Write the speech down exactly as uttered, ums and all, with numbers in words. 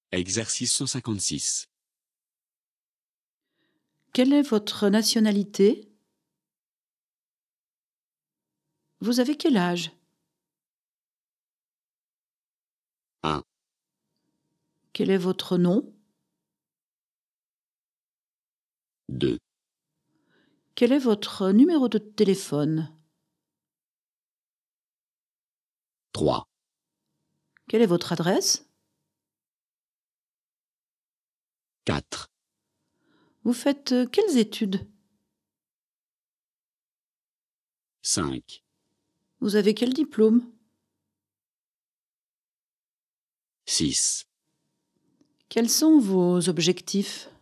Exercice cent cinquante-six. Quelle est votre nationalité? Vous avez quel âge? un. Quel est votre nom? deux. Quel est votre numéro de téléphone? trois. Quelle est votre adresse? quatre. Vous faites euh, quelles études? cinq. Vous avez quel diplôme? six. Quels sont vos objectifs?